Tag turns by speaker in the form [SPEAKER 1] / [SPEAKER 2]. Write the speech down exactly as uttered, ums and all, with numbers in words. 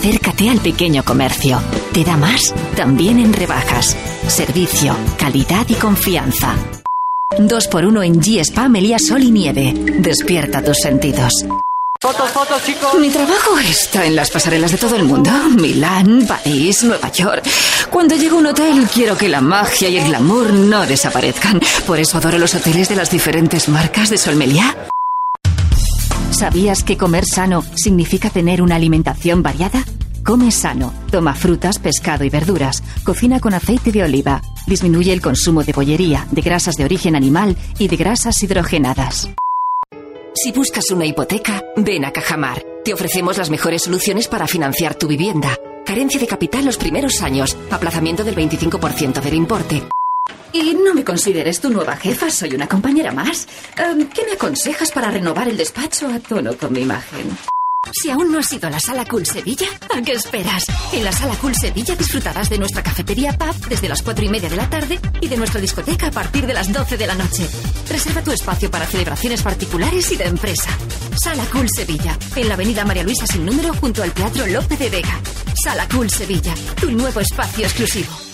[SPEAKER 1] Acércate al pequeño comercio. Te da más, también en rebajas. Servicio, calidad y confianza. Dos por uno en G-Spa Meliá Sol y Nieve. Despierta tus sentidos.
[SPEAKER 2] Fotos, fotos, chicos.
[SPEAKER 1] Mi trabajo está en las pasarelas de todo el mundo. Milán, París, Nueva York. Cuando llego a un hotel quiero que la magia y el glamour no desaparezcan. Por eso adoro los hoteles de las diferentes marcas de Sol Meliá. ¿Sabías que comer sano significa tener una alimentación variada? Come sano, toma frutas, pescado y verduras, cocina con aceite de oliva, disminuye el consumo de bollería, de grasas de origen animal y de grasas hidrogenadas. Si buscas una hipoteca, ven a Cajamar. Te ofrecemos las mejores soluciones para financiar tu vivienda. Carencia de capital los primeros años, aplazamiento del veinticinco por ciento del importe. Y no me consideres tu nueva jefa, soy una compañera más. Um, ¿Qué me aconsejas para renovar el despacho a tono con mi imagen? Si aún no has ido a la Sala Cool Sevilla, ¿a qué esperas? En la Sala Cool Sevilla disfrutarás de nuestra cafetería pub desde las cuatro y media de la tarde y de nuestra discoteca a partir de las doce de la noche. Reserva tu espacio para celebraciones particulares y de empresa. Sala Cool Sevilla, en la avenida María Luisa sin número junto al Teatro Lope de Vega. Sala Cool Sevilla, tu nuevo espacio exclusivo.